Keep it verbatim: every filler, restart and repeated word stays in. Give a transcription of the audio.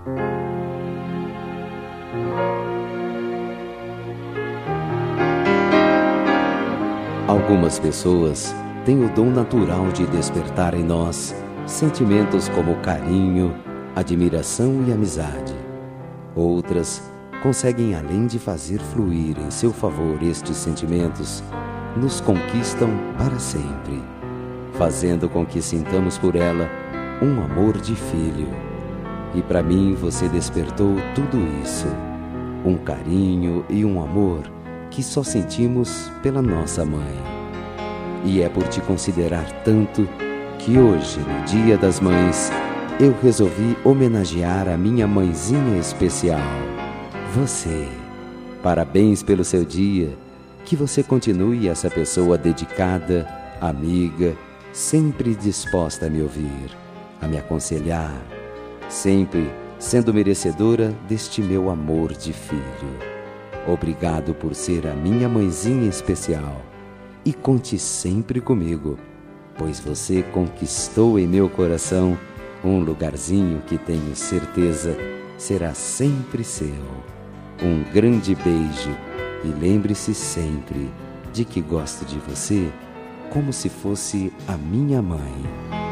Algumas pessoas têm o dom natural de despertar em nós sentimentos como carinho, admiração e amizade. Outras conseguem, além de fazer fluir em seu favor estes sentimentos, nos conquistam para sempre, fazendo com que sintamos por ela um amor de filho. E para mim você despertou tudo isso, um carinho e um amor que só sentimos pela nossa mãe. E é por te considerar tanto que hoje, no Dia das Mães, eu resolvi homenagear a minha mãezinha especial, você. Parabéns pelo seu dia, que você continue essa pessoa dedicada, amiga, sempre disposta a me ouvir, a me aconselhar, sempre sendo merecedora deste meu amor de filho. Obrigado por ser a minha mãezinha especial e conte sempre comigo, pois você conquistou em meu coração um lugarzinho que tenho certeza será sempre seu. Um grande beijo e lembre-se sempre de que gosto de você como se fosse a minha mãe.